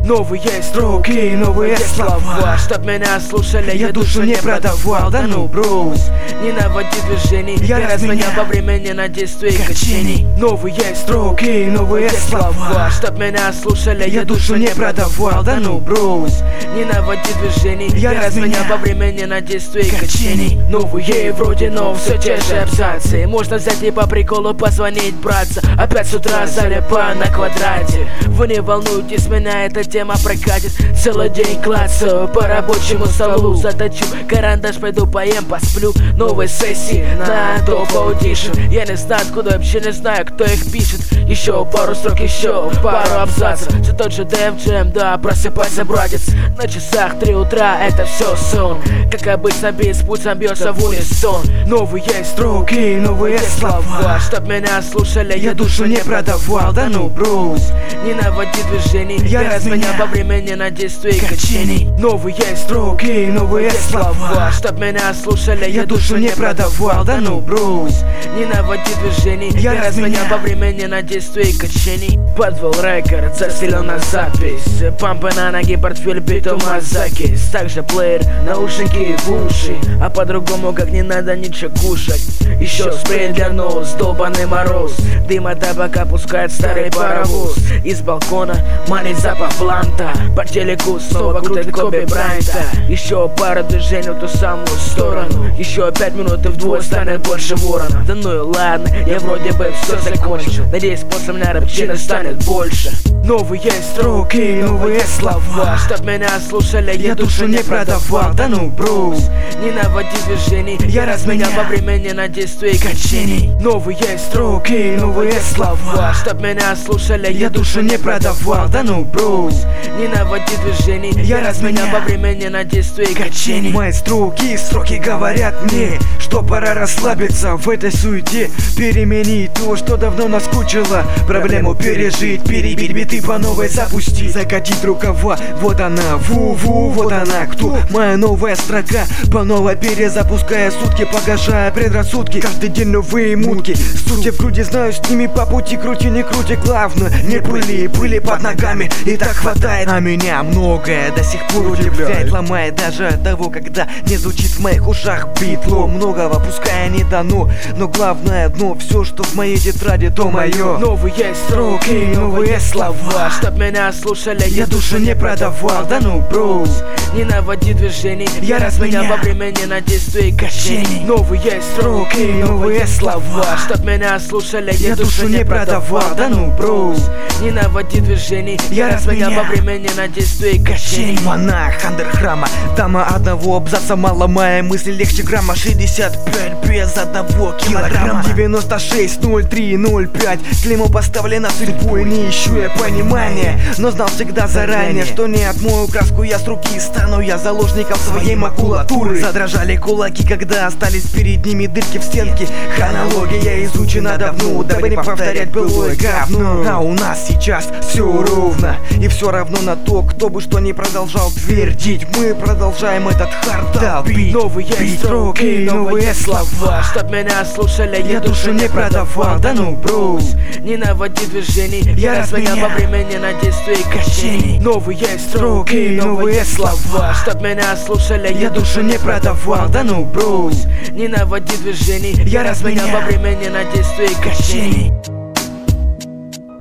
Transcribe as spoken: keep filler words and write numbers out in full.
Новые строки, новые слова, чтоб меня слушали, я душу не продавал. Да ну брось, не наводи движений, я разменял по времени на действие качений. Новые строки, новые слова, чтоб меня слушали, я душу не продавал. Да ну брось, не наводи движений, я разменял по времени на действие качений. Новые вроде, но все те же абзацы. Можно взять и по приколу позвонить, братца. Опять с утра залипа на квадрате. Вы не волнуйтесь, меня эта тема прокатит. Целый день клацаю по рабочему столу, заточу карандаш, пойду поем, посплю. Новые сессии на Adobe Audition. Я не знаю откуда, вообще не знаю, кто их пишет. Еще пару строк, еще пару абзацев. Все тот же Def Jam, да, просыпайся, братец. На часах три утра, это все сон. Как обычно бит с пульсом бьется в унисон. Новые строки, новые слова, чтоб меня слушали, я душу не продавал. Да ну брось, не наводи движений, я разменял по времени на действие качений. Новые строки, новые слова, чтоб меня слушали, я душу не продавал. Да ну брось, не наводи движений, я разменял по времени на действие качений. Подвел рекорд, заселил на запись. Пампы на ноги, портфель, биту Мазаки. Также плеер, наушники в уши. А по-другому как не надо ничего кушать. Еще спрей для нос, долбаный мороз. Дыма табака пускает старый паровоз. Из балкона манит запах бланта. По телеку снова крутит Коби Брайанта. Еще пара движений в ту самую сторону. Еще пять минут и вдвое станет больше ворона. Да ну и ладно, я вроде бы все закончил. Надеюсь, после меня рэпчина станет больше. Новые строки, новые слова, чтоб меня слушали, я душу не продавал. Да ну брось, не наводи движений, я разменял по времени на действие качений. Новые строки, новые слова, чтоб меня слушали, я душу не продавал. Да ну брось, не наводи движений, я разменял по времени на действие качений. Мои строки, строки говорят мне, что пора расслабиться в этой суете. Переменить то, что давно наскучило. Проблему пережить, перебить биты по новой запустить. Закатить рукава, вот она, ву-ву, вот она, кто? Моя новая строка, по новой перезапуская сутки, погашая предрассудки. Каждый день новые мутки, студия в груди, знаю, с ними по пути, крути, не крути. Главное, не пыли, пыли под ногами, и так хватает. А меня многое до сих пор удивляет, ломает даже от того, когда не звучит в моих ушах битло. Многого пускай не дано, но главное дно, все, что в моей тетради, то мое. Новые строки, новые слова, чтоб меня слушали, я душу не продавал. Да ну брось, не наводи движений, я разменял по времени на действие качений. Новые строки, новые слова, чтоб меня слушали, я душу не продавал. Да ну брось, не наводи движений, я разменял по времени на действие качений. Монах андерхрама, дама одного абзаца, мало моей мысли легче грамма. Шестьдесят пять без одного килограмма. Девяносто шесть ноль три ноль пять, клеймо поставлено судьбой, не ищу я понимания, но знал всегда заранее, что не отмою краску я с руки, стану я заложником своей макулатуры. Задрожали кулаки, когда остались перед ними дырки в стенке. Хронология изучена давно, дабы не повторять былое говно. А у нас сейчас все ровно, и все равно на то, кто бы что ни продолжал твердить, мы продолжаем этот хардал бит. Новые строки, новые слова, чтоб меня слушали, я душу не продавал. Да ну брось, не наводи движений, я разменял по времени на действие качений. Новые строки, новые слова, чтоб меня слушали, я душу не продавал. Да ну брось, не наводи движений, я разменял по времени на действие качений.